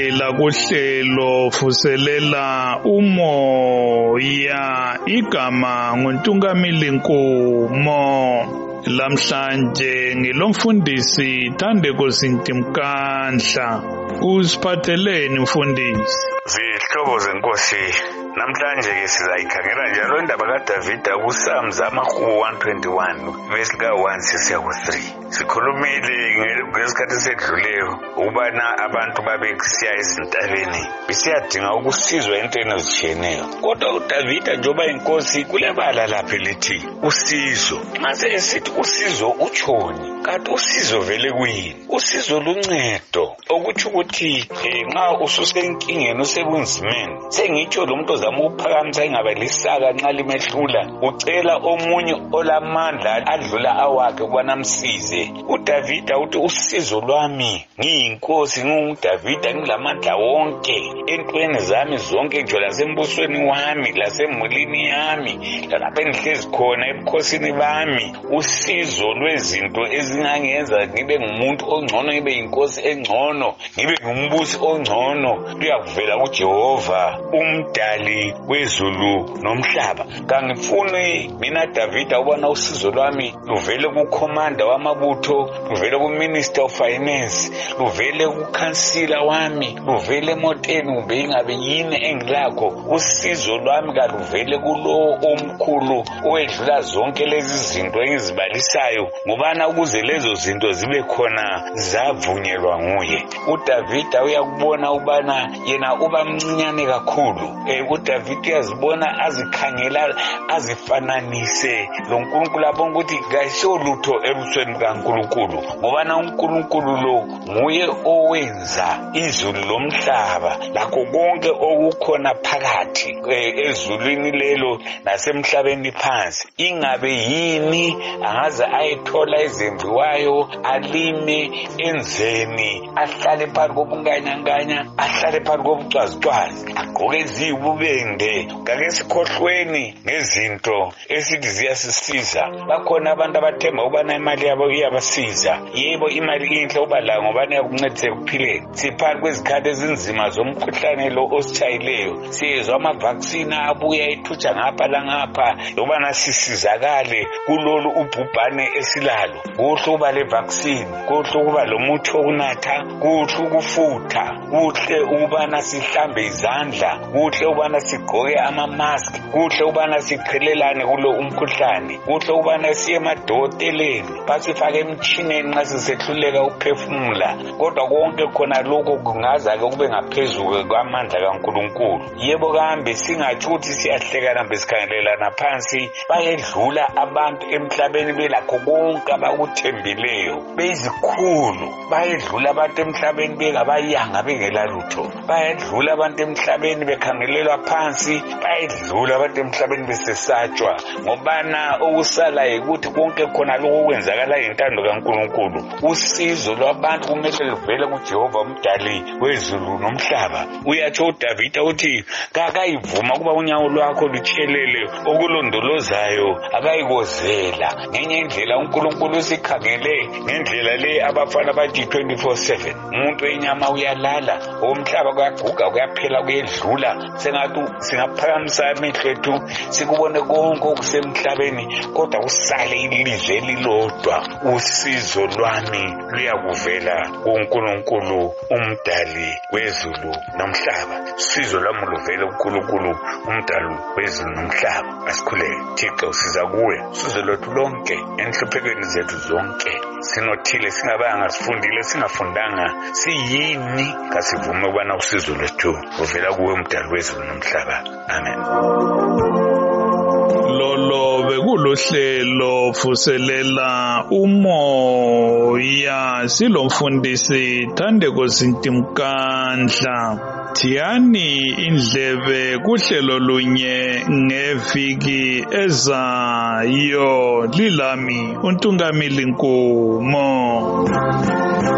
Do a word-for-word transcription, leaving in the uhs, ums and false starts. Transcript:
Siyabuyela kuhlelo vuselela umoya igama nguNtungamili Nkumo. Lamhlanje ngilomfundisi Thandeko Sintimkandla. Usiphatheleni mfundisi? Zihlobo zenkosi, namhlanje ke sizayikhangela njalo indaba kaDavida kuPsalms amakhulu one twenty-one verse ka one sisiya ku three. Sikhulumile ngesikhathi sedluleyo ukubana abantu babekusiya ezintabeni besiyadinga ukusizwa entweni ezitshiyeneyo. Kodwa uDavida njengoba inkosi kulebala lapha lithi usizo. Mase esithi usizo utshoni? Kanti usizo vele kuyini? Usizo luncedo okuthi ukuthi nxa ususenkingeni usebunzimeni, sengitsho lo muntu ozama ukuphakamisa ingaba lisaka nxa limehlula, ucela omunye olamandla adlula awakhe ukubana msize. UDavida uthi usizo lwami ngiyinkosi, nginguDavida ngilamandla wonke entweni zami zonke nje lasembusweni wami lasemulini yami lalapha engihlezi khona ebukhosini bami. Usizo lwezinto ezingangenza ngibe ngumuntu ongcono, ngibe yinkosi engcono, ngibe ngumbusi ongcono luyakuvela kuJehova umdali wezulu nomhlaba. Kangifuni mina Davida ubona usizo lwami luvele kukhomanda wamabutho, luvele kuminister of finance, luvele kukhansila wami, luvele emoteni kumbe ingabe yini engilakho. Usizo lwami kaluvele kulo omkhulu owedlula zonke lezi zinto engizibalisayo, ngobana ukuze lezo zinto zibe khona zavunyelwa nguye. uDavida uyakubona ubana yena uba mncinyane kakhulu. Eh uDavida uyazibona azikhangela azifananise lo nkulunkulu abona ukuthi kayisho lutho ebusweni kaNkulunkulu, ngobana uNkulunkulu lo nguye owenza izulu lomhlaba lakho konke okukhona phakathi ezulwini lelo nasemhlabeni phansi. Ingabe yini angaze ayithola ezembiwayo, alime enzeni, ahlale phansi kobunganyanganya, ahlale phansi kobucwazicwazi, agqoke ezibubende. Ngake sikhohlweni ngezinto esithi ziyasisiza. Bakhona abantu abathemba ubana imali yabo iyabasiza. Yebo imali inhle ubala ngobana yakuncedisa ekuphileni. Siphakathi kwezikhathi ezinzima zomkhuhlane lo ositshayileyo, siyezwa ama-vaccine abuya ethutsha ngapha langapha ubana sisizakale kulolu ubhubhane esilalo. Kuhle uba le vaccine, kuhle ukuba lo muthi wokunatha, kuhle ukufutha, kuhle ukubana sihlambe izandla, kuhle ukubana sigqoke ama-mask, kuhle ukubana siqhelelane kulo umkhuhlane, kuhle ukubana siye emadokoteleni basifake emtshineni nxa sisehluleka ukuphefumula. Kodwa konke khona lokho kungaza-ke kube ngaphezulu kwamandla kaNkulunkulu. Yebo kambe singatsho ukuthi siyahlekana besikhangelelana phansi, bayedlula abantu emhlabeni belakho konke abakuthembileyo, beyizikhulu. Bayedlula abantu emhlabeni bengabayanga bengela lutho. Bayedlula abantu emhlabeni bekhangelelwa phansi, bayedlula abantu emhlabeni besesatshwa, ngobana okusala yikuthi konke khona lokho okwenzakala ngentando kaNkulunkulu. Usizo lwabantu kumele luvele kuJehova umdali wezulu nomhlaba. Uyatsho uDavida uthi kakayivuma kuba unyawo lwakho lutshelele okulondolozayo akayikozela. Ngenye indlela uNkulunkulu usikhangele ngendlela le abafana bathi twenty-four seven. Umuntu enyama uyalala, omhlaba kuyaguga kuyaphela kuyedlula. Sengathi singaphakamisa amehlo ethu sikubone konke okusemhlabeni, kodwa usale ilizwe elilodwa. Usizo lwami luyakuvela kuNkulunkulu umdali wezulu nomhlaba. Usizo lwami luvele kuNkulunkulu umdali wezulu nomhlaba. Asikhuleke Thixo, siza kuwe usizo lwethu lonke enhluphekweni zethu zonke. Sinothile singabanga sifundile singafundanga siyini, kasivume ukubana usizo lwethu luvela kuwe umdali wezulu nomhlaba. Amen. Lolo bekulohlelo vuselela umoya, silomfundisi Thandeko Sintimkandla. Thiyani indlebe kuhlelo lunye ngeviki ezayo. Lilami uNtungamili Nkumo.